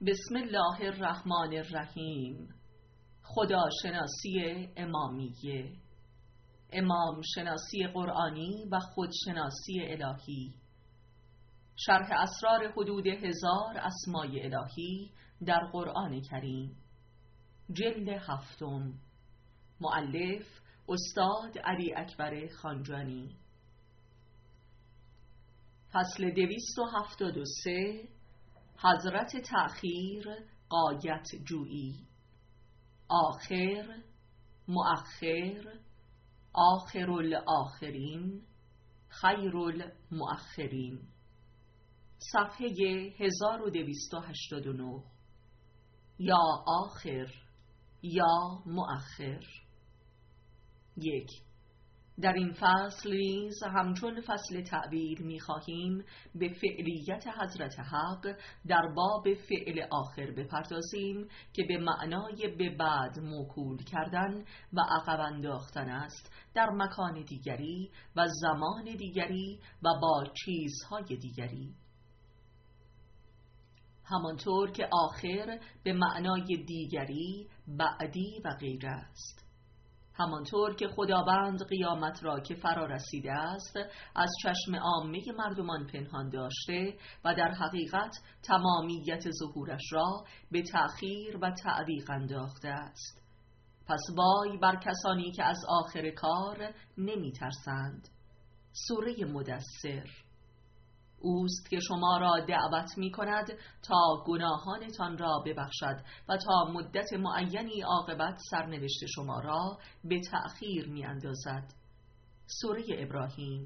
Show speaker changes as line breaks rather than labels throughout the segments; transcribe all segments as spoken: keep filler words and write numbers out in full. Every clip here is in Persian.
بسم الله الرحمن الرحیم. خداشناسی امامیه، امام شناسی قرآنی و خودشناسی الهی. شرح اسرار حدود هزار اسمای الهی در قرآن کریم، جلد هفتم. مؤلف استاد علی اکبر خانجانی. فصل دویست و هفتاد و سه. حضرت تأخیر غایت جویی. آخر، مؤخر، آخر الآخرین، خیر المؤخرین. صفحه هزار و دویست و هشتاد و نه. یا آخر یا مؤخر. یک. در این فصل نیز همچون فصل تعبیر می‌خواهیم به فعلیت حضرت حق در باب فعل آخر بپردازیم که به معنای به بعد موکول کردن و عقب انداختن است در مکان دیگری و زمان دیگری و با چیزهای دیگری. همانطور که آخر به معنای دیگری، بعدی و غیره است. همانطور که خداوند قیامت را که فرا رسیده است از چشم عامه مردمان پنهان داشته و در حقیقت تمامیت ظهورش را به تأخیر و تعویق انداخته است. پس وای بر کسانی که از آخر کار نمی ترسند. سوره مدثر. اوست که شما را دعوت می کند تا گناهانتان را ببخشد و تا مدت معینی عاقبت سرنوشت شما را به تأخیر می اندازد. سوره ابراهیم.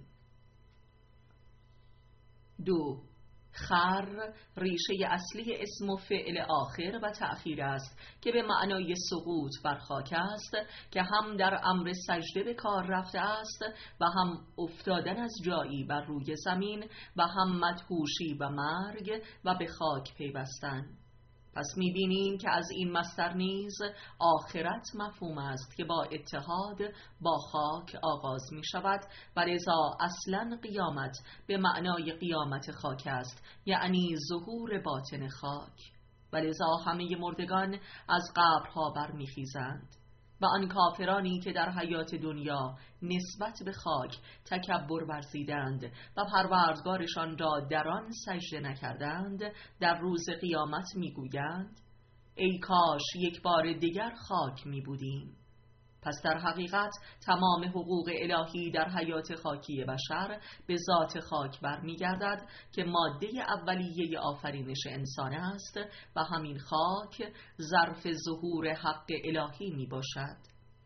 دو. خر ریشه اصلی اسم و فعل آخر و تأخیر است که به معنای سقوط بر خاک است که هم در امر سجده به کار رفته است و هم افتادن از جایی بر روی زمین و هم مدهوشی و مرگ و به خاک پیوستن. پس می‌بینیم که از این مصدر نیز آخرت مفهوم است که با اتحاد با خاک آغاز می شود و لذا اصلا قیامت به معنای قیامت خاک است، یعنی ظهور باطن خاک، و لذا همه مردگان از قبرها برمیخیزند و آن کافرانی که در حیات دنیا نسبت به خاک تکبر ورزیدند و پروردگارشان را در آن سجده نکردند در روز قیامت میگویند ای کاش یک بار دیگر خاک می بودیم. پس در حقیقت تمام حقوق الهی در حیات خاکی بشر به ذات خاک برمیگردد که ماده اولیه آفرینش انسان است و همین خاک ظرف ظهور حق الهی می باشد.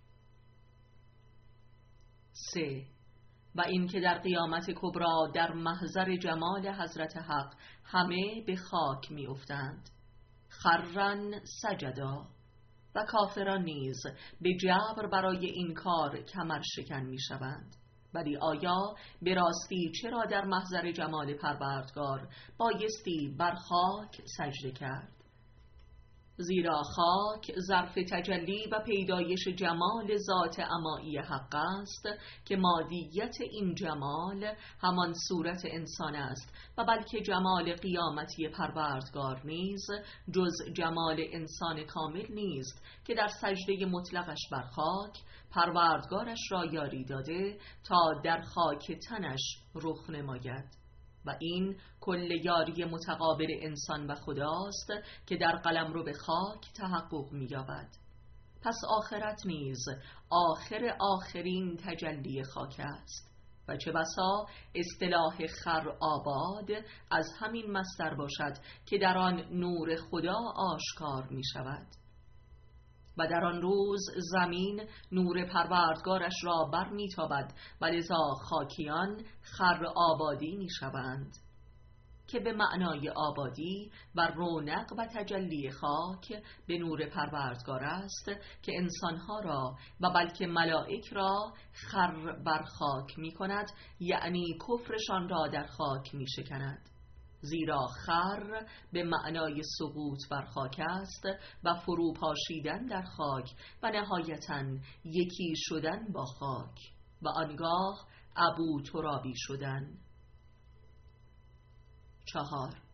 سه. و این که در قیامت کبری در محضر جمال حضرت حق همه به خاک می افتند. خرن سجدا. و کافران نیز به جبر برای این کار کمر شکن می شوند. ولی آیا به راستی چرا در محضر جمال پروردگار بایستی بر خاک سجده کرد؟ زیرا خاک ظرف تجلی و پیدایش جمال ذات عمایی حق است که مادیت این جمال همان صورت انسان است و بلکه جمال قیامتی پروردگار نیز جز جمال انسان کامل نیست که در سجده مطلقش بر خاک پروردگارش را یاری داده تا در خاک تنش رخ نماید. و این کل یاری متقابل انسان و خداست که در قلمرو به خاک تحقق می‌یابد. پس آخرت نیز آخر آخرین تجلی خاک است و چه بسا اصطلاح خر آباد از همین مصدر باشد که در آن نور خدا آشکار می شود. و در آن روز زمین نور پروردگارش را بر می تابد و لذا خاکیان خر آبادی می شوند که به معنای آبادی و رونق و تجلی خاک به نور پروردگار است که انسانها را و بلکه ملائک را خر بر خاک می کند، یعنی کفرشان را در خاک می شکند. زیرا خر به معنای سقوط بر خاک است و فرو پاشیدن در خاک و نهایتاً یکی شدن با خاک و آنگاه ابو ترابی شدن. چهار.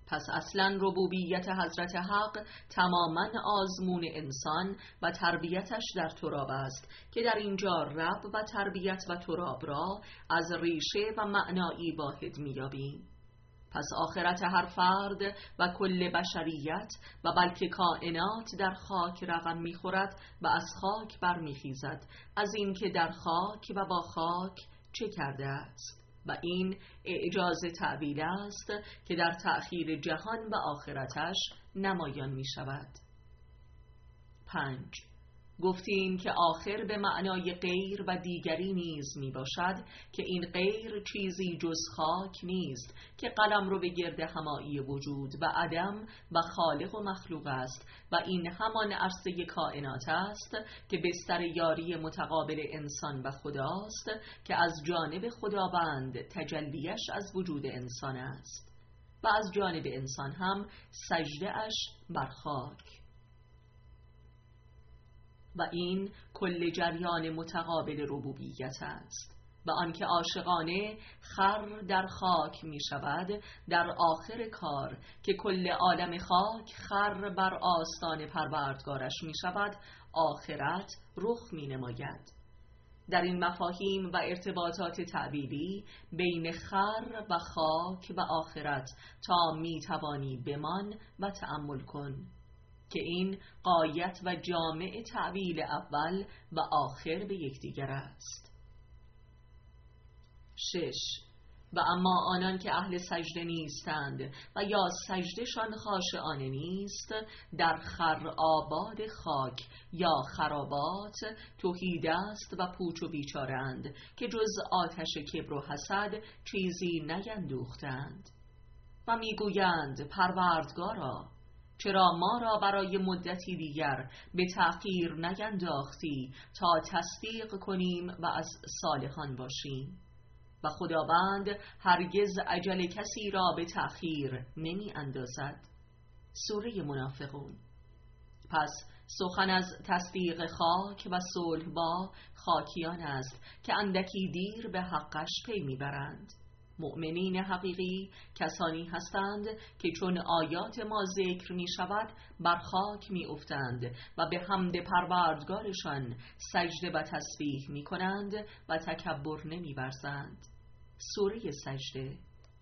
پس اصلا ربوبیت حضرت حق تماما آزمون انسان و تربیتش در تراب است که در اینجا رب و تربیت و تراب را از ریشه و معنایی واحد می‌یابیم. پس آخرت هر فرد و کل بشریت و بلکه کائنات در خاک رقم می‌خورد و از خاک برمیخیزد، از اینکه در خاک و با خاک چه کرده است. و این اعجاز تعبیر است که در تأخیر جهان و آخرتش نمایان می شود. پنج. گفتیم که آخر به معنای غیر و دیگری نیز می باشد که این غیر چیزی جز خاک نیست که قلم رو به گرد همایی وجود و عدم و خالق و مخلوق است و این همان عرصه کائنات است که بستر یاری متقابل انسان و خداست که از جانب خداوند تجلیش از وجود انسان است و از جانب انسان هم سجده اش بر خاک. و این کل جریان متقابل ربوبیت است و آنکه عاشقانه خر در خاک می شود در آخر کار که کل عالم خاک خر بر آستان پروردگارش می شود آخرت رخ می نماید. در این مفاهیم و ارتباطات تعبیری بین خر و خاک و آخرت تا می توانی بمان و تأمل کن که این غایت و جامع تعبیل اول و آخر به یکدیگر است. شش. و اما آنان که اهل سجده نیستند و یا سجدشان خاشعانه نیست در خراباد خاک یا خرابات تهیده است و پوچ و بیچارند که جز آتش کبر و حسد چیزی نیندوختند و میگویند پروردگارا چرا ما را برای مدتی دیگر به تأخیر نینداختی تا تصدیق کنیم و از صالحان باشیم؟ و خداوند هرگز اجل کسی را به تأخیر نمی اندازد. سوره منافقون. پس سخن از تصدیق خاک و صلح با خاکیان است که اندکی دیر به حقش پی میبرند. مؤمنین حقیقی کسانی هستند که چون آیات ما ذکر می شود بر خاک می افتند و به حمد پروردگارشان سجده و تسبیح می کنند و تکبر نمی ورزند. سوره سجده.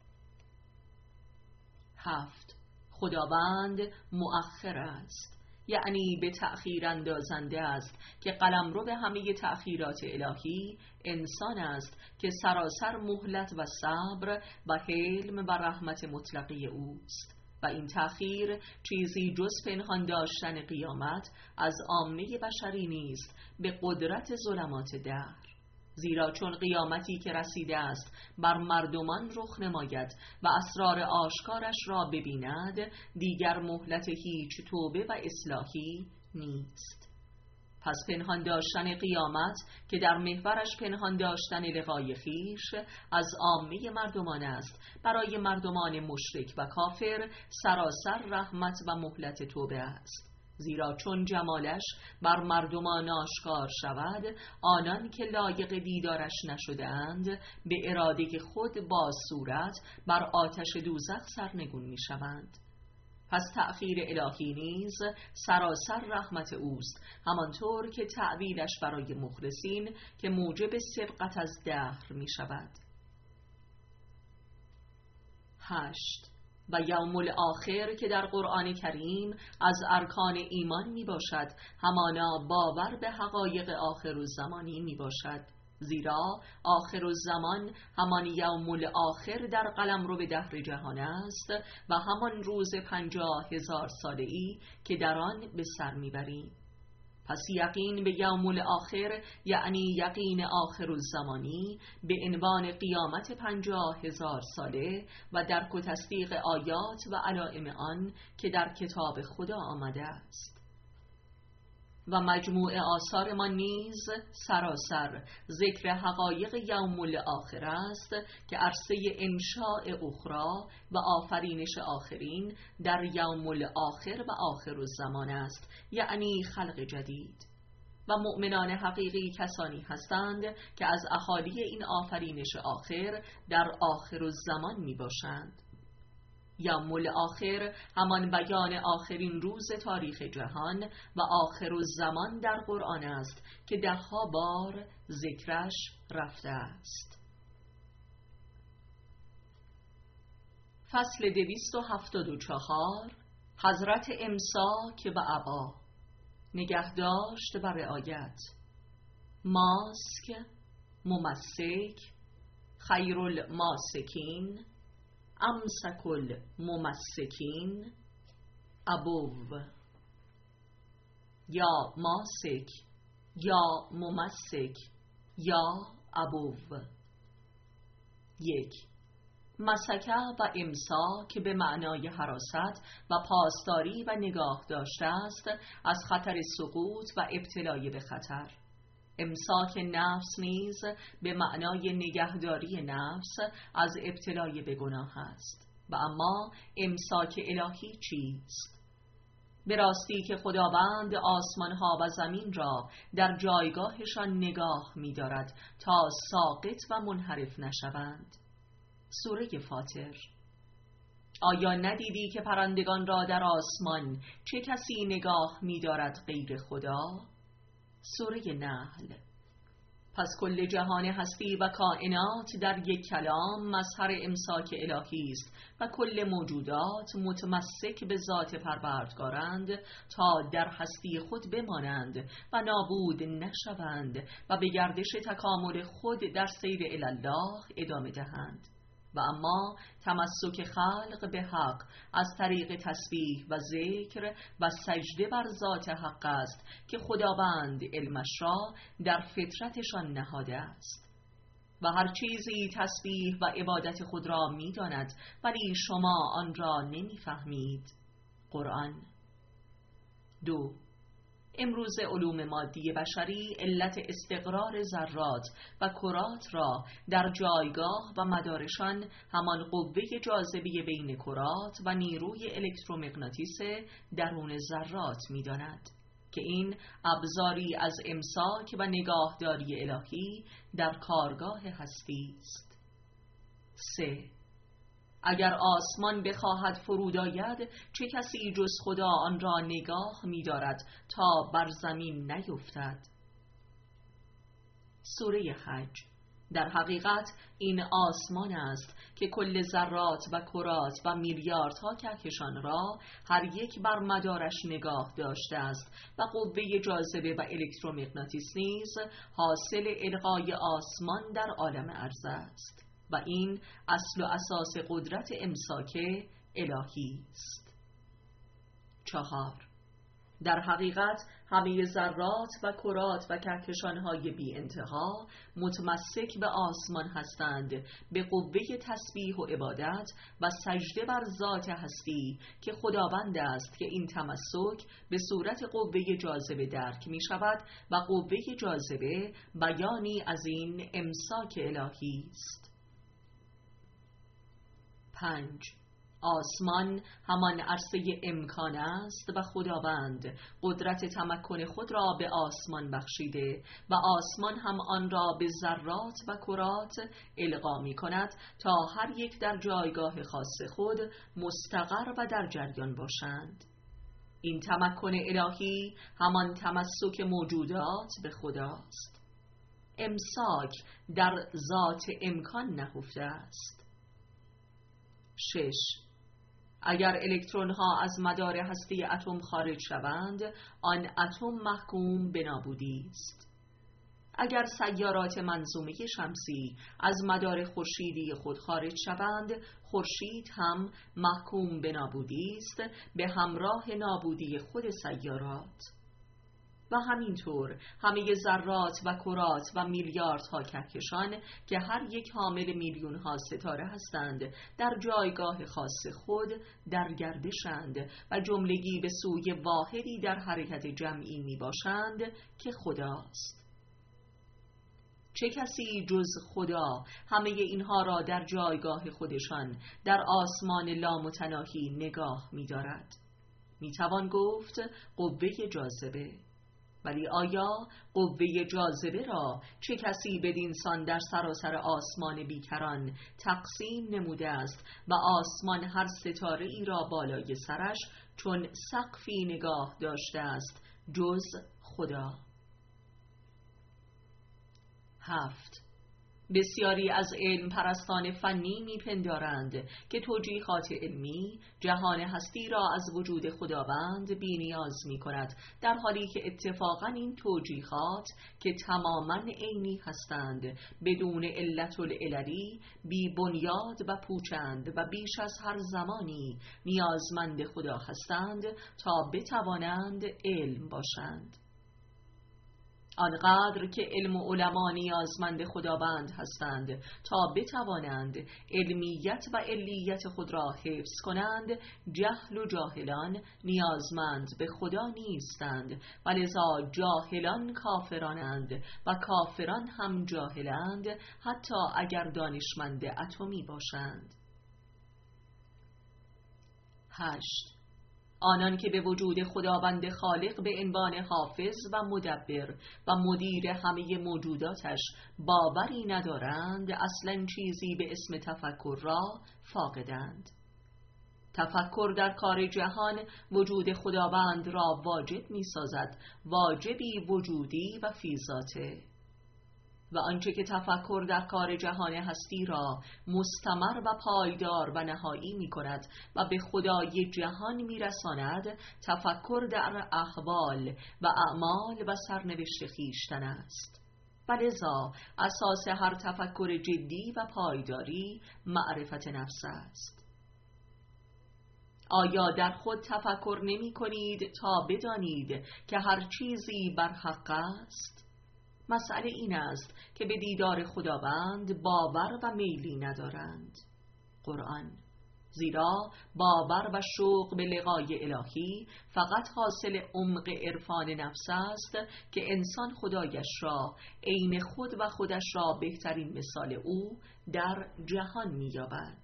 هفت. خداوند مؤخر است، یعنی به تأخیر اندازنده است که قلمرو به همه تأخیرات الهی انسان است که سراسر مهلت و صبر و حلم و رحمت مطلقه اوست و این تأخیر چیزی جز پنهان داشتن قیامت از عامه بشری نیست به قدرت ظلمات دهر. زیرا چون قیامتی که رسیده است بر مردمان رخ نماید و اسرار آشکارش را ببیند دیگر مهلت هیچ توبه و اصلاحی نیست. پس پنهان داشتن قیامت که در محورش پنهان داشتن لقای خویش از عامه مردمان است برای مردمان مشرک و کافر سراسر رحمت و مهلت توبه است. زیرا چون جمالش بر مردمان آشکار شود آنان که لایق دیدارش نشده‌اند به اراده خود با صورت بر آتش دوزخ سرنگون می شوند. پس تأخیر الهی نیز سراسر رحمت اوست، همانطور که تعویلش برای مخلصین که موجب سبقت از دهر می شود. هشت. و یوم الاخر که در قرآن کریم از ارکان ایمان می باشد همانا باور به حقایق آخر الزمانی می باشد. زیرا آخر الزمان همان یوم الاخر در قلمرو به دهر جهان است و همان روز پنجاه هزار ساله ای که در آن به سر می بریم. پس یقین به یوم الاخر یعنی یقین آخر الزمانی به عنوان قیامت پنجاه هزار ساله و درک و تصدیق آیات و علائم آن که در کتاب خدا آمده است. و مجموع آثار ما نیز سراسر ذکر حقایق یوم الاخر است که عرصه انشاء اخرى و آفرینش آخرین در یوم الاخر و آخر الزمان است، یعنی خلق جدید. و مؤمنان حقیقی کسانی هستند که از اهالی این آفرینش آخر در آخر الزمان می باشند. یوم الاخر همان بیان آخرین روز تاریخ جهان و آخر الزمان در قرآن است که دهها بار ذکرش رفته است. فصل دویست و هفتاد و چهار. حضرت امساک و عبا. نگهداشت و رعایت. ماسک، ممسک، خیر الماسکین، امسک الممسکین، ابو. یا ماسک، یا ممسک، یا ابو. یک. مسکه و امساک به معنای حراست و پاسداری و نگاه داشته است از خطر سقوط و ابتلای به خطر. امساک نفس نیز به معنای نگهداری نفس از ابتلای به گناه است. و اما امساک الهی چیست؟ به راستی که خداوند آسمانها و زمین را در جایگاهشان نگاه می دارد تا ساقط و منحرف نشوند. سوره فاطر. آیا ندیدی که پرندگان را در آسمان چه کسی نگاه می دارد غیر خدا؟ سوره نحل. پس کل جهان هستی و کائنات در یک کلام مظهر امساک الهی است و کل موجودات متمسک به ذات پروردگارند تا در هستی خود بمانند و نابود نشوند و به گردش تکامل خود در سیر الله ادامه دهند. و اما تمسک خلق به حق از طریق تسبیح و ذکر و سجده بر ذات حق است که خداوند علمش را در فطرتشان نهاده است. و هر چیزی تسبیح و عبادت خود را می داند ولی شما آن را نمی فهمید. قرآن. دو. امروز علوم مادی بشری علت استقرار ذرات و کرات را در جایگاه و مدارشان همان قوه جاذبه بین کرات و نیروی الکترومغناطیس درون ذرات می داند که این ابزاری از امساک و نگاهداری الهی در کارگاه هستی است. سه. اگر آسمان بخواهد فرود آید چه کسی جز خدا آن را نگاه می دارد تا بر زمین نیفتد؟ سوره حج. در حقیقت این آسمان است که کل ذرات و کرات و میلیاردها کهکشان را هر یک بر مدارش نگاه داشته است و قوه جاذبه و الکترومغناطیس نیز حاصل القای آسمان در عالم ارض است و این اصل و اساس قدرت امساک الهی است. چهار. در حقیقت همه ذرات و کرات و کهکشان‌های بی انتها متمسک به آسمان هستند به قوه تسبیح و عبادت و سجده بر ذات هستی که خداوند است که این تمسک به صورت قوه جاذبه درک می شود و قوه جاذبه بیانی از این امساک الهی است. پنج. آسمان همان عرصه امکان است و خداوند قدرت تمکن خود را به آسمان بخشیده و آسمان هم آن را به ذرات و کرات القا می کند تا هر یک در جایگاه خاص خود مستقر و در جریان باشند. این تمکن الهی همان تمسک موجودات به خداست. امساک در ذات امکان نهفته است. شش. اگر الکترون ها از مدار هسته اتم خارج شوند آن اتم محکوم به نابودی است. اگر سیارات منظومه شمسی از مدار خورشیدی خود خارج شوند خورشید هم محکوم به نابودی است به همراه نابودی خود سیارات. و همینطور همه ذرات و کرات و میلیاردها کهکشان که هر یک حامل میلیون ها ستاره هستند در جایگاه خاص خود در گردشند و جملگی به سوی واحدی در حرکت جمعی می باشند که خداست. چه کسی جز خدا همه اینها را در جایگاه خودشان در آسمان لامتناهی نگاه می دارد؟ می توان گفت قوه جاذبه. ولی آیا قوه جاذبه را چه کسی بدینسان در سراسر آسمان بیکران تقسیم نموده است و آسمان هر ستاره ای را بالای سرش چون سقفی نگاه داشته است جز خدا؟ هفت. بسیاری از علم پرستان فنی میپندارند که توجیهات علمی جهان هستی را از وجود خداوند بی نیاز می کند، در حالی که اتفاقاً این توجیهات که تماماً عینی هستند بدون علت العللی بی بنیاد و پوچند و بیش از هر زمانی نیازمند خدا هستند تا بتوانند علم باشند. آنقدر که علم و علما نیازمند خداوند هستند تا بتوانند علمیت و علیت خود را حفظ کنند، جهل و جاهلان نیازمند به خدا نیستند و لذا جاهلان کافرانند و کافران هم جاهلند، حتی اگر دانشمند اتمی باشند. هشت. آنان که به وجود خداوند خالق به عنوان حافظ و مدبر و مدیر همه موجوداتش باوری ندارند، اصلاً چیزی به اسم تفکر را فاقدند. تفکر در کار جهان وجود خداوند را واجب می سازد، واجبی وجودی و فی ذاته. و آنچه که تفکر در کار جهان هستی را مستمر و پایدار و نهایی می کند و به خدای جهان می رساند، تفکر در احوال و اعمال و سرنوشت خویشتن است. و لذا اساس هر تفکر جدی و پایداری معرفت نفس است. آیا در خود تفکر نمی کنید تا بدانید که هر چیزی بر حق است؟ مسئله این است که به دیدار خداوند باور و میلی ندارند. قرآن. زیرا باور و شوق به لقای الهی فقط حاصل عمق عرفان نفس است که انسان خدایش را عین خود و خودش را بهترین مثال او در جهان می‌یابد.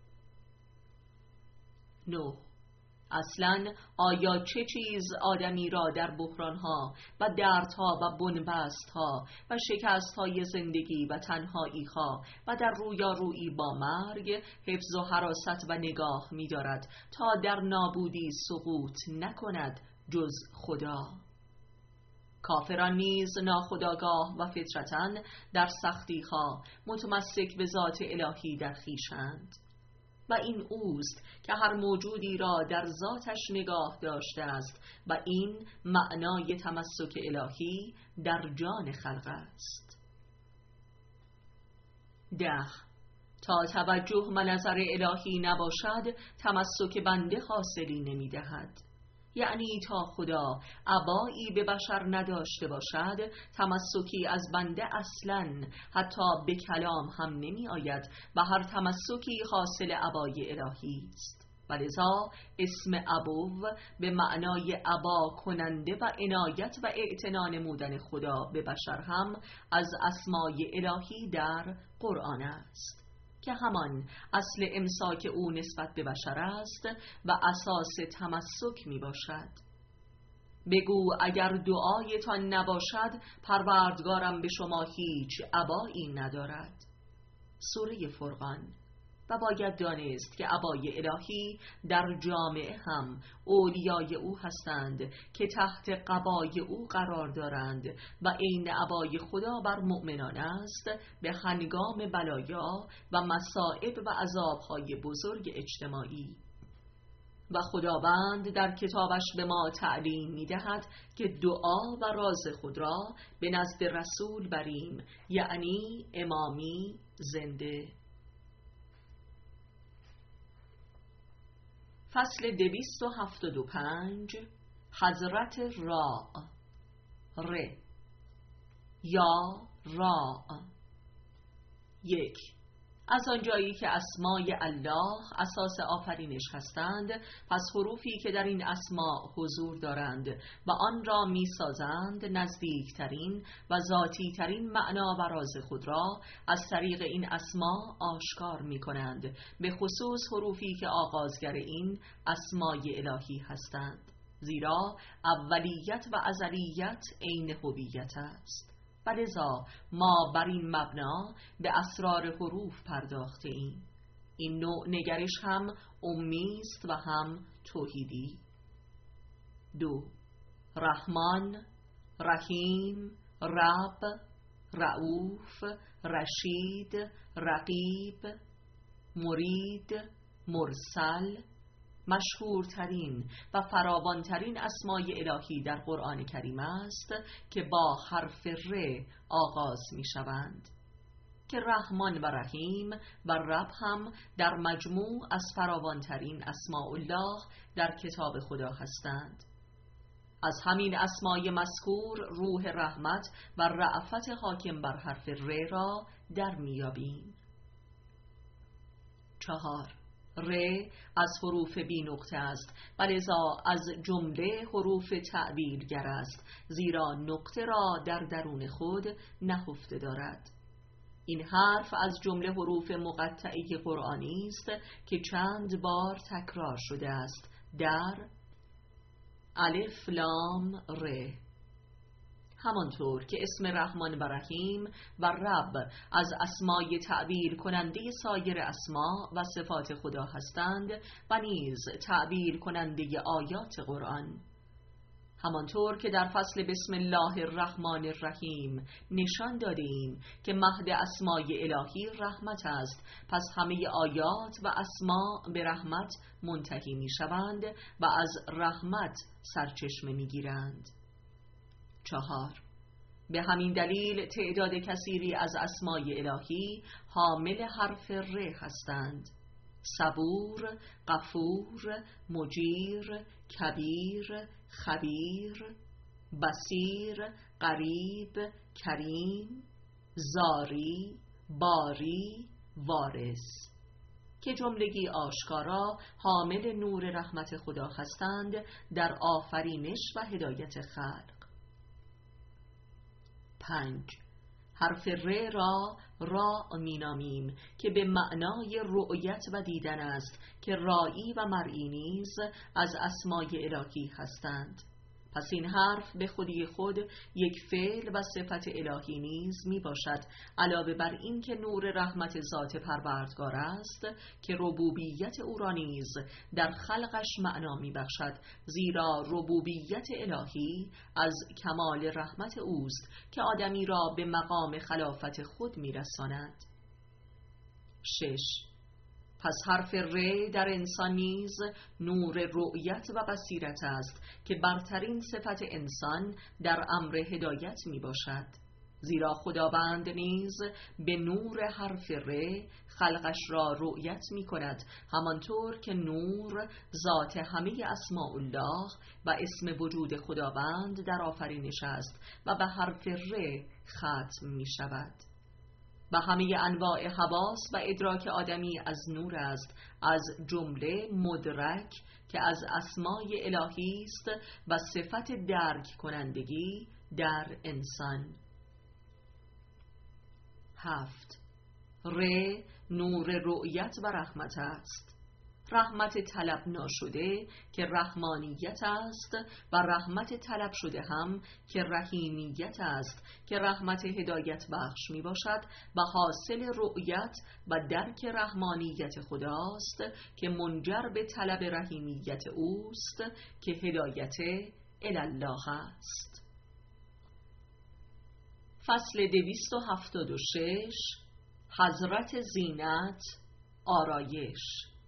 نه. اصلاً آیا چه چیز آدمی را در بحرانها و دردها و بنبستها و شکستهای زندگی و تنهاییها و در رویارویی با مرگ حفظ و حراست و نگاه می دارد تا در نابودی سقوط نکند جز خدا؟ کافران نیز ناخودآگاه و فطرتاً در سختیها متمسک به ذات الهی در خویشند. و این اوست که هر موجودی را در ذاتش نگاه داشته است و این معنای تمسک الهی در جان خلق است. ده. تا توجه و نظر الهی نباشد تمسک بنده حاصلی نمی دهد. یعنی تا خدا عبایی به بشر نداشته باشد تمسکی از بنده اصلاً حتی به کلام هم نمی آید و هر تمسکی حاصل عبای الهی است. ولذا اسم ابو به معنای عبا کننده و عنایت و اعتنا نمودن خدا به بشر هم از اسمای الهی در قرآن است که همان اصل امساک او نسبت به بشر است و اساس تمسک می باشد. بگو اگر دعایتان نباشد پروردگارم به شما هیچ عبایی ندارد. سوره فرقان. و باید دانست که عبای الهی در جامعه هم اولیای او هستند که تحت قبای او قرار دارند و عین عبای خدا بر مؤمنان است به هنگام بلایا و مصائب و عذابهای بزرگ اجتماعی. و خداوند در کتابش به ما تعلیم می دهد که دعا و راز خود را به نزد رسول بریم، یعنی امامی زنده. فصل دویست و هفتاد و پنج. حضرت را ر یا را. یک. از آنجایی که اسمای الله اساس آفرینش هستند، پس حروفی که در این اسما حضور دارند و آن را می سازند نزدیکترین و ذاتی ترین معنا و راز خود را از طریق این اسما آشکار می کنند، به خصوص حروفی که آغازگر این اسمای الهی هستند. زیرا اولیت و ازلیت عین هویت است و لذا ما بر این مبنا به اسرار حروف پرداخته ایم. این نوع نگرش هم امی است و هم توحیدی. دو. رحمان، رحیم، رب، رؤوف، رشید، رقیب، مرید، مرسل، مشهورترین و فراوانترین اسمای الهی در قرآن کریم است که با حرف ر آغاز می شوند، که رحمان و رحیم و رب هم در مجموع از فراوانترین اسماء الله در کتاب خدا هستند. از همین اسمای مذکور روح رحمت و رأفت حاکم بر حرف ر را در میابیم. چهار. ر از حروف بی نقطه است و لذا از جمله حروف تعبیرگر است، زیرا نقطه را در درون خود نهفته دارد. این حرف از جمله حروف مقطعه قرآنی است که چند بار تکرار شده است در الف لام ر. همانطور که اسم رحمان و رحیم و رب از اسمای تعبیر کننده سایر اسما و صفات خدا هستند و نیز تعبیر کننده آیات قرآن، همانطور که در فصل بسم الله الرحمن الرحیم نشان دادیم که مهد اسمای الهی رحمت است، پس همه آیات و اسما به رحمت منتهی می شوند و از رحمت سرچشمه می گیرند. چهار. به همین دلیل تعداد کثیری از اسمای الهی حامل حرف ر هستند: صبور، غفور، مجیر، کبیر، خبیر، بصیر، قریب، کریم، زاری، باری، وارث، که جملگی آشکارا حامل نور رحمت خدا هستند در آفرینش و هدایت خلق. پنج. حرف ر را را مینامیم که به معنای رؤیت و دیدن است که رائی و مرئی نیز از اسمای الهی هستند. پس این حرف به خودی خود یک فعل و صفت الهی نیز می باشد، علاوه بر این که نور رحمت ذات پروردگار است که ربوبیت او را نیز در خلقش معنا می بخشد، زیرا ربوبیت الهی از کمال رحمت اوست که آدمی را به مقام خلافت خود می رساند. شش. پس حرف ر در انسان نیز نور رؤیت و بصیرت است که برترین صفت انسان در امر هدایت می باشد، زیرا خداوند نیز به نور حرف ر خلقش را رؤیت می کند، همانطور که نور ذات همه اسماء الله و اسم وجود خداوند در آفرینش است و به حرف ر ختم می شود. و همه انواع حواس و ادراک آدمی از نور است، از جمله مدرک که از اسمای الهی است و صفت درک کنندگی در انسان. هفت. ر نور رؤیت و رحمت است. رحمت طلب ناشده که رحمانیت است و رحمت طلب شده هم که رحیمیت است، که رحمت هدایت بخش می باشد و حاصل رؤیت و درک رحمانیت خداست که منجر به طلب رحیمیت اوست که هدایت الله است. فصل دویست و هفتاد و شش. حضرت زینت، آرایش.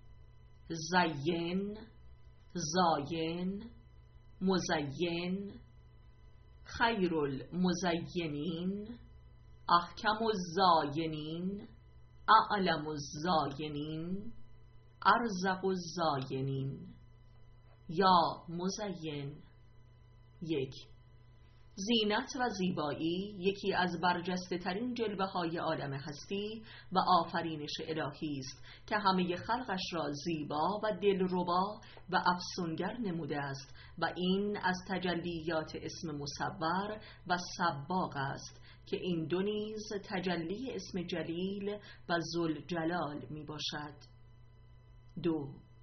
زین، زاین، مزین، خیر المزینین، احکم الزاینین، اعلم الزاینین، ارزق الزاینین. یا مزین. یک. زینت و زیبایی یکی از برجسته ترین جلوه های عالم هستی و آفرینش الهی است که همه خلقش را زیبا و دلربا و افسونگر نموده است و این از تجلیات اسم مصور و سباق است که این دو نیز تجلی اسم جلیل و ذوالجلال می باشد. دو.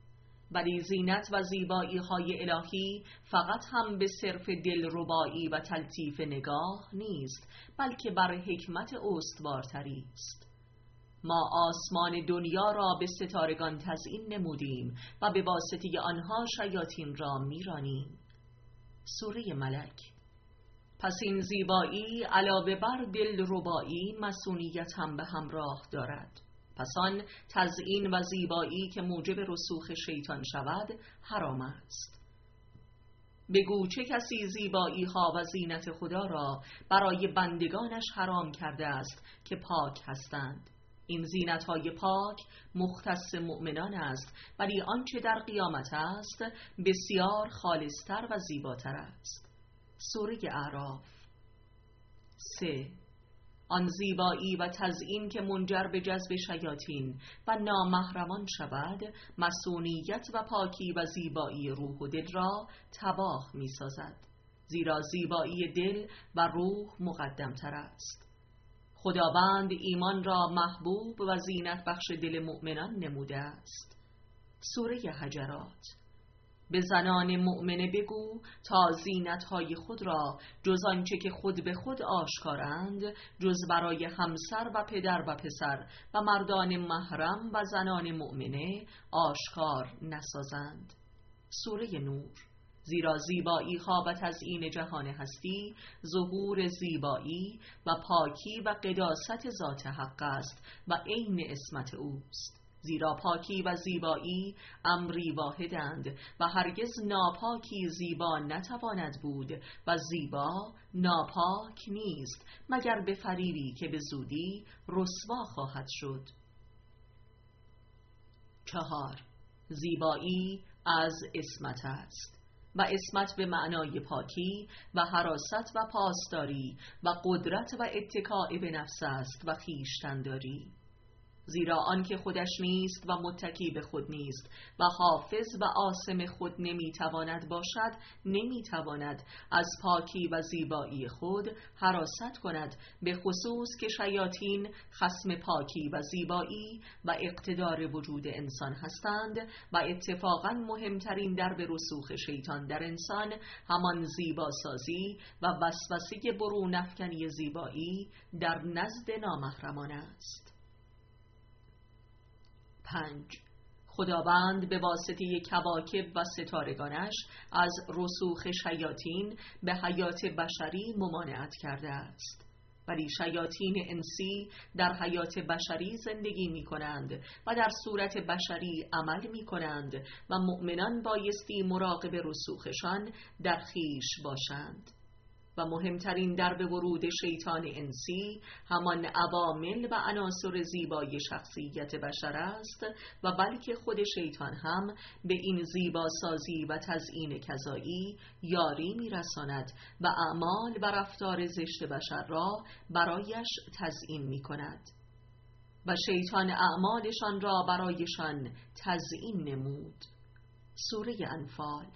ولی زینت و زیبایی های الهی فقط هم به صرف دلربایی و تلطیف نگاه نیست، بلکه بر حکمت استوارتری است. ما آسمان دنیا را به ستارگان تزیین نمودیم و به واسطه آنها شیاطین را میرانیم. سوره ملک. پس این زیبایی علاوه بر دلربایی مسئولیت هم به همراه دارد. پس آن تزیین و زیبایی که موجب رسوخ شیطان شود حرام است. بگو چه کسی زیبایی ها و زینت خدا را برای بندگانش حرام کرده است که پاک هستند. این زینت های پاک مختص مؤمنان است، ولی آنچه در قیامت است بسیار خالصتر و زیباتر است. سوره اعراف. سه. آن زیبایی و تزیین که منجر به جذب شیاطین و نامحرمان شود، مسئولیت و پاکی و زیبایی روح و دل را تباه می سازد، زیرا زیبایی دل و روح مقدم تر است. خداوند ایمان را محبوب و زینت بخش دل مؤمنان نموده است. سوره حجرات. به زنان مؤمنه بگو تا زینت‌های خود را جز آنچه که خود به خود آشکارند، جز برای همسر و پدر و پسر و مردان محرم و زنان مؤمنه آشکار نسازند. سوره نور. زیرا زیبایی ها و تزیین جهان هستی ظهور زیبایی و پاکی و قداست ذات حق است و عین اسمت اوست. زیرا پاکی و زیبایی امری واحدند و هرگز ناپاکی زیبا نتواند بود و زیبا ناپاک نیست مگر به فریبی که به زودی رسوا خواهد شد. چهار. زیبایی از اسمت است و اسمت به معنای پاکی و حراست و پاسداری و قدرت و اتکاء به نفس است و خویشتن‌داری. زیرا آن که خودش نیست و متکی به خود نیست و حافظ و عاصم خود نمیتواند باشد، نمیتواند از پاکی و زیبایی خود حراست کند، به خصوص که شیاطین خصم پاکی و زیبایی و اقتدار وجود انسان هستند و اتفاقا مهمترین درب رسوخ شیطان در انسان همان زیباسازی و وسوسه برون افکنی زیبایی در نزد نامحرمان است. پنج. خداوند به واسطه کواکب و ستارگانش از رسوخ شیاطین به حیات بشری ممانعت کرده است، ولی شیاطین انسی در حیات بشری زندگی می کنند و در صورت بشری عمل می کنند و مؤمنان بایستی مراقب رسوخشان در خویش باشند. و مهمترین درب ورود شیطان انسی همان عوامل و عناصر زیبای شخصیت بشر است و بلکه خود شیطان هم به این زیباسازی و تزیین کذایی یاری می‌رساند و اعمال و رفتار زشت بشر را برایش تزیین می‌کند و شیطان اعمالشان را برایشان تزیین نمود. سوره انفال.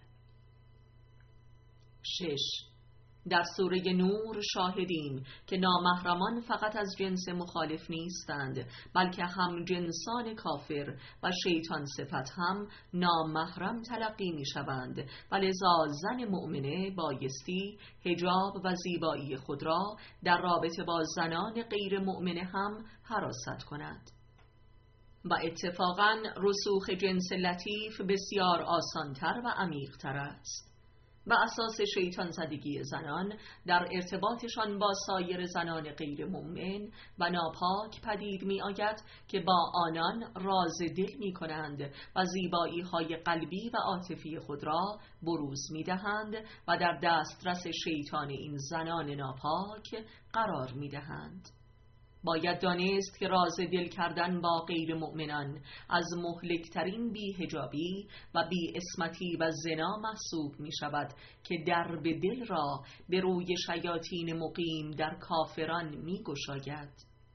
شش. در سوره نور شاهدیم که نامحرمان فقط از جنس مخالف نیستند، بلکه هم جنسان کافر و شیطان صفت هم نامحرم تلقی می شوند و لذا زن مؤمنه بایستی حجاب و زیبایی خود را در رابطه با زنان غیر مؤمنه هم حراست کند. و اتفاقاً رسوخ جنس لطیف بسیار آسانتر و عمیق‌تر است و اساس شیطان زدگی زنان در ارتباطشان با سایر زنان غیر مؤمن و ناپاک پدید می آید که با آنان راز دل می کنند و زیبایی های قلبی و عاطفی خود را بروز می دهند و در دسترس شیطان این زنان ناپاک قرار می دهند. باید دانست که راز دل کردن با غیر مؤمنان از مهلکترین بی حجابی و بی اسمتی و زنا محسوب می شود که درب دل را به روی شیاطین مقیم در کافران می گشاید.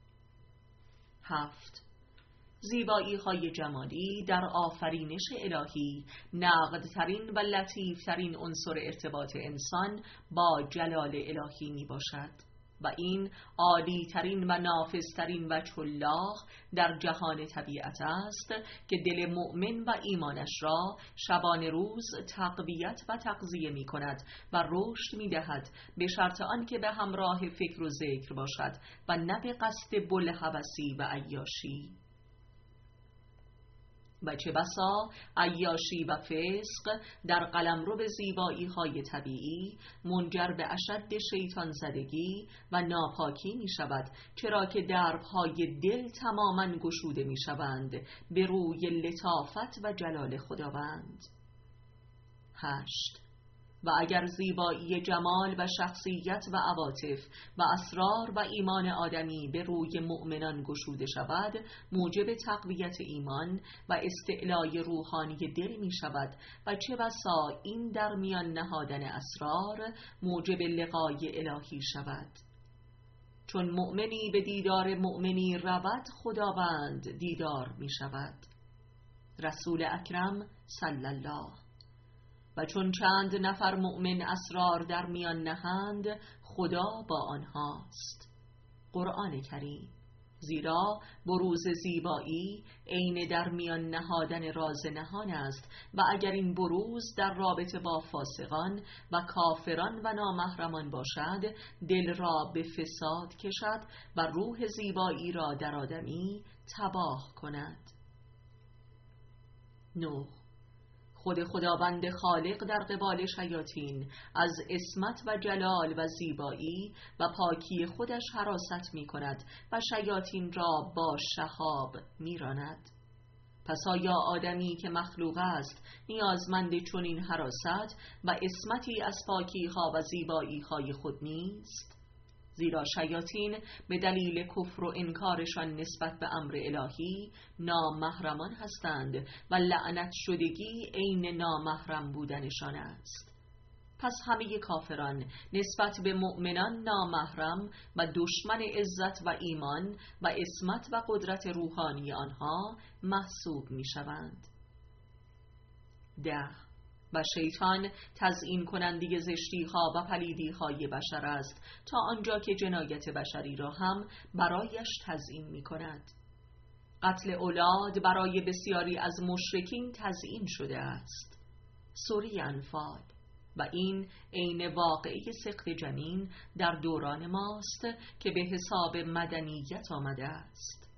هفت. زیبایی های جمالی در آفرینش الهی نقدترین و لطیفترین عنصر ارتباط انسان با جلال الهی می باشد. و این عالی ترین و نافذ ترین و چلاق در جهان طبیعت است که دل مؤمن و ایمانش را شبان روز تقویت و تغذیه می کند و رشد می دهد، به شرط آن که به همراه فکر و ذکر باشد و نه به قصد بلهوسی و عیاشی. و چه بسا عیاشی و فسق در قلمرو زیبایی های طبیعی منجر به اشد شیطان زدگی و ناپاکی می شود، چرا که دربهای دل تماما گشوده می شوند به روی لطافت و جلال خداوند. هشت. و اگر زیبایی جمال و شخصیت و عواطف و اسرار و ایمان آدمی به روی مؤمنان گشوده شود، موجب تقویت ایمان و استعلای روحانی دل می شود و چه بسا این در میان نهادن اسرار موجب لقای الهی شود. چون مؤمنی به دیدار مؤمنی رود، خداوند دیدار می شود. رسول اکرم صلی الله. و چون چند نفر مؤمن اسرار در میان نهند، خدا با آنهاست. قرآن کریم. زیرا بروز زیبایی عین در میان نهادن راز نهان است و اگر این بروز در رابطه با فاسقان و کافران و نامحرمان باشد، دل را به فساد کشد و روح زیبایی را در آدمی تباه کند. نه. خود خداوند خالق در قبال شیاطین از عصمت و جلال و زیبایی و پاکی خودش حراست می کند و شیاطین را با شهاب می راند. پس آیا آدمی که مخلوق است نیازمند چنین حراست و عصمتی از پاکی ها و زیبایی های خود نیست؟ زیرا شیاطین به دلیل کفر و انکارشان نسبت به امر الهی نامحرمان هستند و لعنت شدگی عین نامحرم بودنشان است. پس همه کافران نسبت به مؤمنان نامحرم و دشمن عزت و ایمان و عصمت و قدرت روحانی آنها محسوب می شوند. ده. و شیطان تزیین کننده زشتی ها و پلیدی های بشر است تا آنجا که جنایت بشری را هم برایش تزیین می کند. قتل اولاد برای بسیاری از مشرکین تزیین شده است. سوره انفال. و این عین واقعه سقط جنین در دوران ماست که به حساب مدنیت آمده است.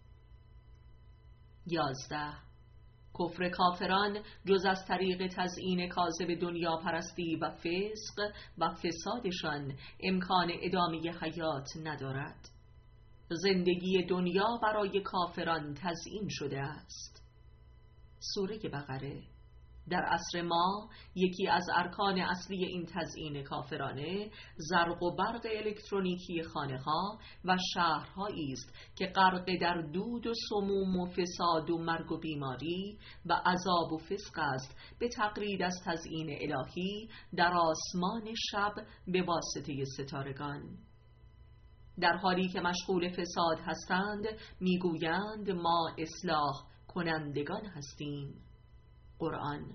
یازده. کفر کافران جز از طریق تزیین کاذب دنیا پرستی و فسق و فسادشان امکان ادامه حیات ندارد. زندگی دنیا برای کافران تزیین شده است. سوره بقره. در عصر ما یکی از ارکان اصلی این تزیین کافرانه زرق و برق الکترونیکی خانه‌ها و شهرهایی است که غرق در دود و سموم و فساد و مرگ و بیماری و عذاب و فسق است، به تقلید از تزیین الهی در آسمان شب به واسطه ستارگان. در حالی که مشغول فساد هستند میگویند ما اصلاح کنندگان هستیم. قرآن.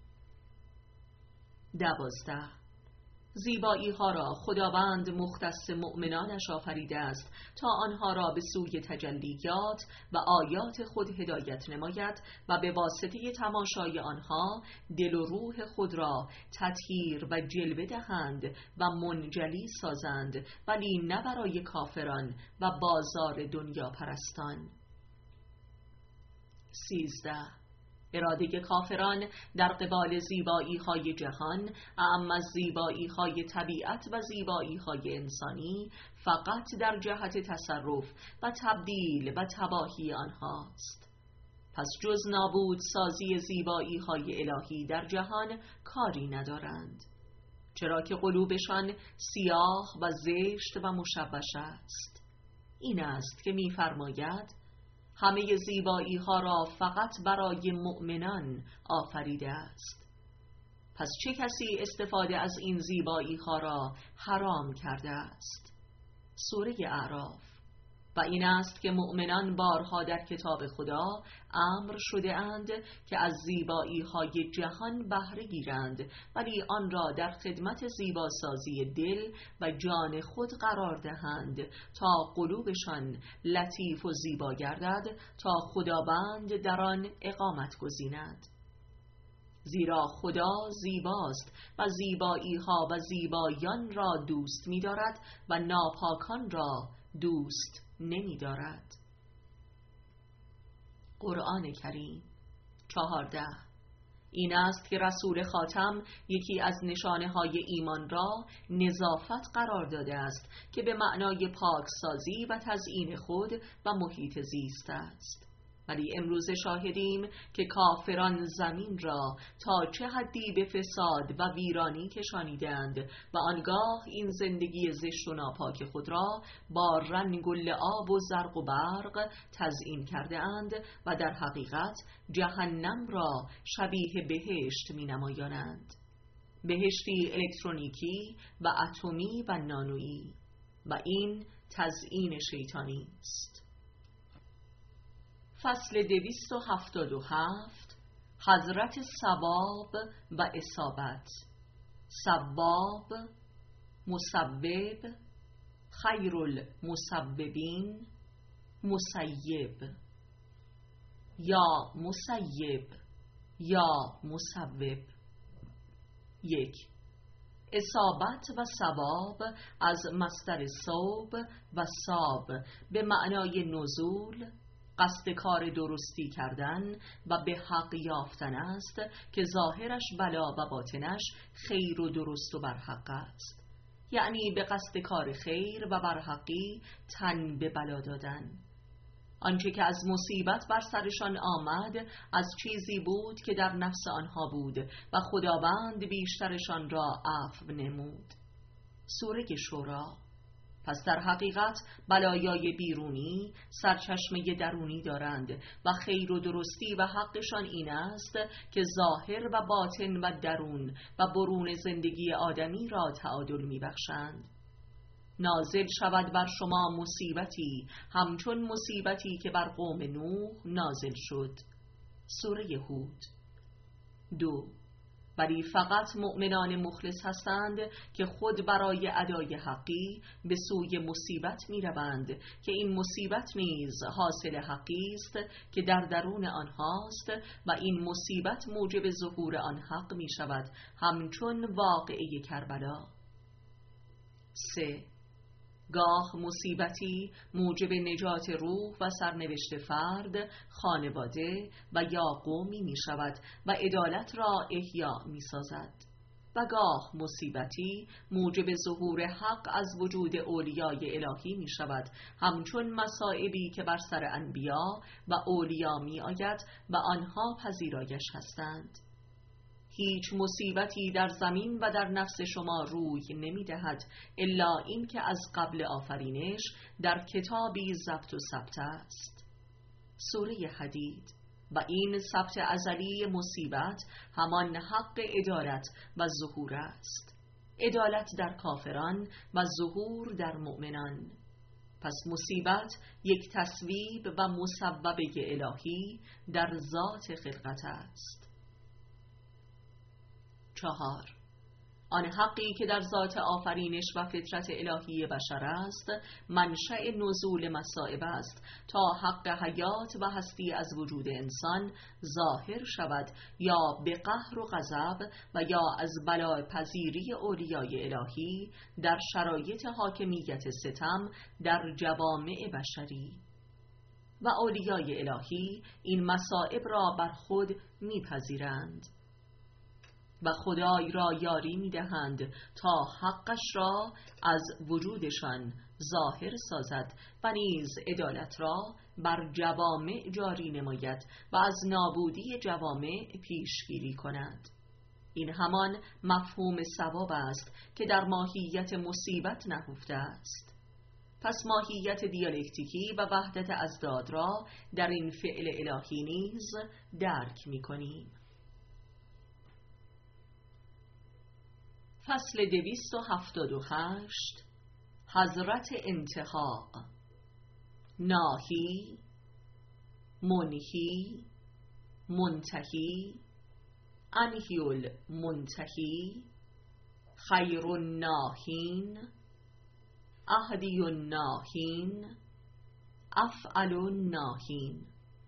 دوازده. زیبایی ها را خداوند مختص مؤمنانش آفریده است تا آنها را به سوی تجلیات و آیات خود هدایت نماید و به واسطه تماشای آنها دل و روح خود را تطهیر و جلوه دهند و منجلی سازند، ولی نه برای کافران و بازار دنیا پرستان. سیزده. اراده کافران در قبال زیبایی های جهان اعم از زیبایی های طبیعت و زیبایی های انسانی فقط در جهت تصرف و تبدیل و تباهی آنهاست. پس جز نابود سازی زیبایی های الهی در جهان کاری ندارند، چرا که قلوبشان سیاه و زشت و مشوش است. این است که می‌فرماید همه زیبایی ها را فقط برای مؤمنان آفریده است. پس چه کسی استفاده از این زیبایی ها را حرام کرده است؟ سوره اعراف. و و این است که مؤمنان بارها در کتاب خدا امر شده اند که از زیبایی های جهان بهره گیرند، ولی آن را در خدمت زیباسازی دل و جان خود قرار دهند تا قلوبشان لطیف و زیبا گردد، تا خداوند در آن اقامت گزیند. زیرا خدا زیباست و زیبایی ها و زیبایان را دوست می دارد و ناپاکان را دوست نمی دارد. قرآن کریم چهارده. این است که رسول خاتم یکی از نشانه های ایمان را نظافت قرار داده است که به معنای پاکسازی و تزیین خود و محیط زیست است. ولی امروز شاهدیم که کافران زمین را تا چه حدی به فساد و ویرانی کشانیدند و آنگاه این زندگی زشت و ناپاک خود را با رنگ و لعاب و زرق و برق تزیین کرده اند و در حقیقت جهنم را شبیه بهشت می نمایانند. بهشتی الکترونیکی و اتمی و نانویی، و این تزیین شیطانی است. فصل دویست و هفتاد و هفت. حضرت ثواب و اصابت. ثواب، مسبب، خیر المسببین، مسیب. یا مسیب یا مسبب. یک. اصابت و ثواب از مصدر صوب و صاب به معنای نزول، قصد کار درستی کردن و به حق یافتن است که ظاهرش بلا و باطنش خیر و درست و برحق است. یعنی به قصد کار خیر و برحقی تن به بلا دادن. آنچه که از مصیبت بر سرشان آمد از چیزی بود که در نفس آنها بود و خداوند بیشترشان را عفو نمود. سوره شورا. پس در حقیقت بلایای بیرونی سرچشمه درونی دارند و خیر و درستی و حقشان این است که ظاهر و باطن و درون و برون زندگی آدمی را تعادل می بخشند. نازل شود بر شما مصیبتی همچون مصیبتی که بر قوم نوح نازل شد. سوره هود. دو. ولی فقط مؤمنان مخلص هستند که خود برای ادای حقی به سوی مصیبت می روند که این مصیبت نیز حاصل حقی است که در درون آنهاست و این مصیبت موجب ظهور آن حق می شود، همچون واقعه کربلا. سه. گاه مصیبتی موجب نجات روح و سرنوشت فرد، خانواده و یا قومی می شود و عدالت را احیا می سازد، و گاه مصیبتی موجب ظهور حق از وجود اولیای الهی می شود، همچون مصائبی که بر سر انبیا و اولیا می آید و آنها پذیرایش هستند. هیچ مصیبتی در زمین و در نفس شما روی نمی دهد الا این که از قبل آفرینش در کتابی ضبط و ثبت است. سوره حدید. و این ثبت ازلی مصیبت همان حق عدالت و ظهور است. عدالت در کافران و ظهور در مؤمنان. پس مصیبت یک تصویب و مسببه الهی در ذات خلقت است. چهار. آن حقی که در ذات آفرینش و فطرت الهی بشر است منشأ نزول مصائب است تا حق حیات و هستی از وجود انسان ظاهر شود، یا به قهر و غضب و یا از بلاء پذیری اولیای الهی در شرایط حاکمیت ستم در جوامع بشری. و اولیای الهی این مصائب را بر خود میپذیرند و خدای را یاری می دهند تا حقش را از وجودشان ظاهر سازد و نیز عدالت را بر جوامع جاری نماید و از نابودی جوامع پیشگیری کند. این همان مفهوم ثواب است که در ماهیت مصیبت نهفته است. پس ماهیت دیالکتیکی و وحدت ازداد را در این فعل الهی نیز درک می کنیم. فصل دویست و هفتاد و هشت. حضرت انتحاق. ناهی، منهی، منتهی، انهی المنتهی، خیر الناهین، اهدی الناهین، افعل الناهین.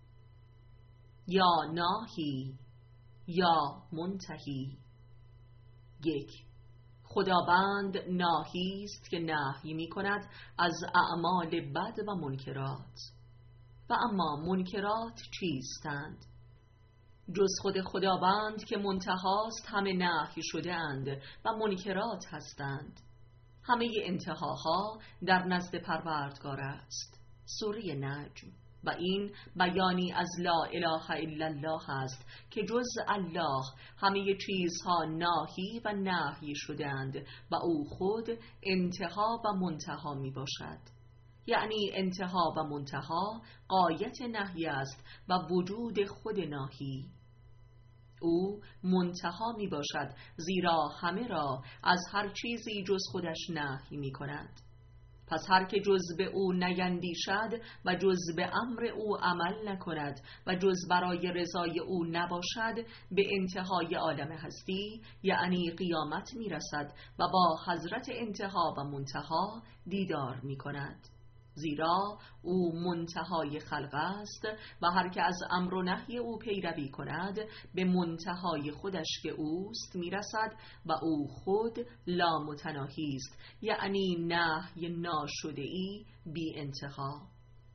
یا ناهی یا منتهی. یک، خداوند ناهی است که نهی می کند از اعمال بد و منکرات. و اما منکرات چیستند؟ جز خود خداوند که منتهاست همه نهی شده اند و منکرات هستند. همه انتهاها در نزد پروردگار است. سوره نجم. و این بیانی از لا اله الا الله است که جز الله همه چیزها ناهی و نهی شدند و او خود انتها و منتها می باشد. یعنی انتها و منتها غایت نهی است و وجود خود ناهی. او منتها می باشد زیرا همه را از هر چیزی جز خودش نهی می کند. پس هر که جز به او نیندیشد و جز به امر او عمل نکند و جز برای رضای او نباشد به انتهای عالم هستی یعنی قیامت می رسد و با حضرت انتها و منتها دیدار می کند. زیرا او منتهای خلق است و هر که از امر و نهی او پیروی کند به منتهای خودش که اوست میرسد و او خود لا متناهی است، یعنی نهی ناشده ای بی انتها.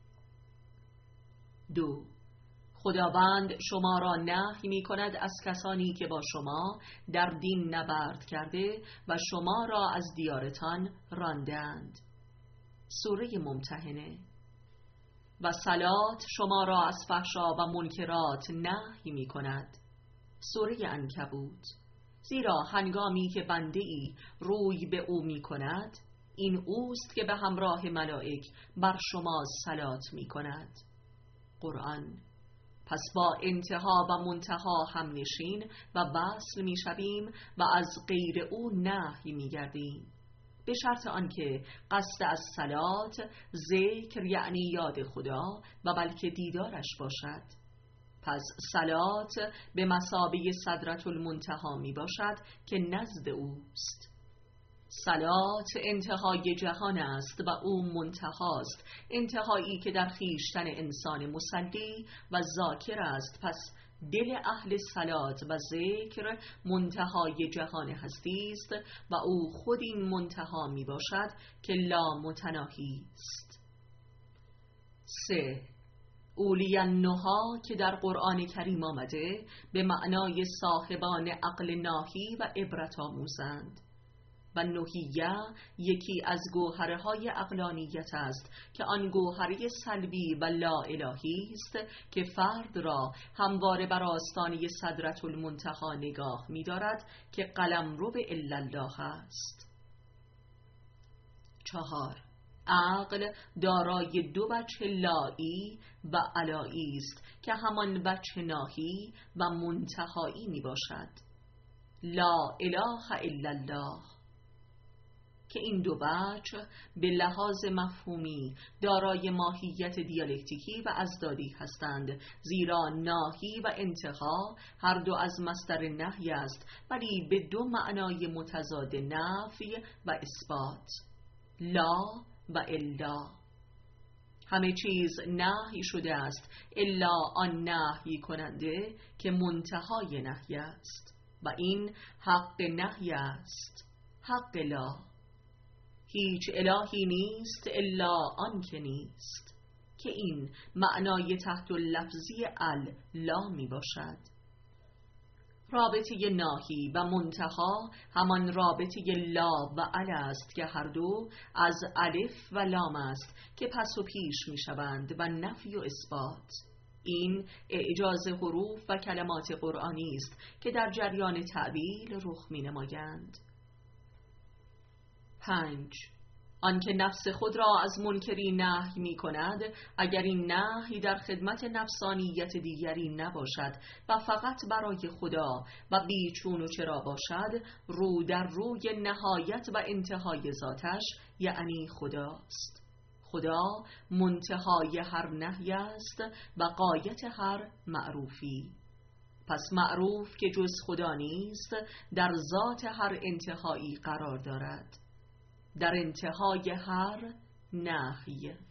دو، خداوند شما را نهی می کند از کسانی که با شما در دین نبرد کرده و شما را از دیارتان راندند. سوره ممتحنه. و صلات شما را از فحشا و منکرات نهی می کند. سوره عنکبوت. زیرا هنگامی که بنده ای روی به او می کند این اوست که به همراه ملائک بر شما صلات می کند. قرآن. پس با انتها و منتها هم نشین و وصل می شویم و از غیر او نهی می گردیم، به شرط آنکه قصد از صلات ذکر یعنی یاد خدا و بلکه دیدارش باشد. پس صلات به مثابه سدرة المنتهی می باشد که نزد اوست. صلات انتهای جهان است و او منتهاست، انتهایی که در خویشتن انسان مصلی و ذاکر است. پس دل اهل صلات و ذکر منتهای جهان هستی است و او خود این منتها می باشد که لا متناهی است. سه، اولی النهی که در قرآن کریم آمده به معنای صاحبان عقل ناهی و عبرت آموزند. و نهیه یکی از گوهرهای عقلانیت است که آن گوهره سلبی و لا الهی است که فرد را همواره بر آستانه سدرة المنتهی نگاه می دارد که قلمرو به الا الله است. چهار، عقل دارای دو وجه لایی و علایی است که همان وجه ناهی و منتهایی می باشد. لا اله الا الله، که این دو وجه به لحاظ مفهومی دارای ماهیت دیالکتیکی و ازدادی هستند، زیرا ناهی و انتها هر دو از مصدر نهی است ولی به دو معنای متضاد نفی و اثبات، لا و الا. همه چیز نهی شده است الا آن نهی کننده که منتهای نهی است و این حق نهی است، حق لا. هیچ الهی نیست الا آن که نیست، که این معنای تحت لفظی ال لا می باشد. رابطه ناهی و منتها همان رابطه لا و ال است که هر دو از الف و لام است که پس و پیش می شوند و نفی و اثبات. این اعجاز حروف و کلمات قرآنی است که در جریان تعبیل رخ می نمایند. پنج، آنکه نفس خود را از منکری نهی می کند اگر این نهی در خدمت نفسانیت دیگری نباشد و فقط برای خدا و بیچون و چرا باشد، رو در روی نهایت و انتهای ذاتش یعنی خداست. خدا منتهای هر نهی است و غایت هر معروفی. پس معروف که جز خدا نیست در ذات هر انتهایی قرار دارد، در انتهای هر نهی.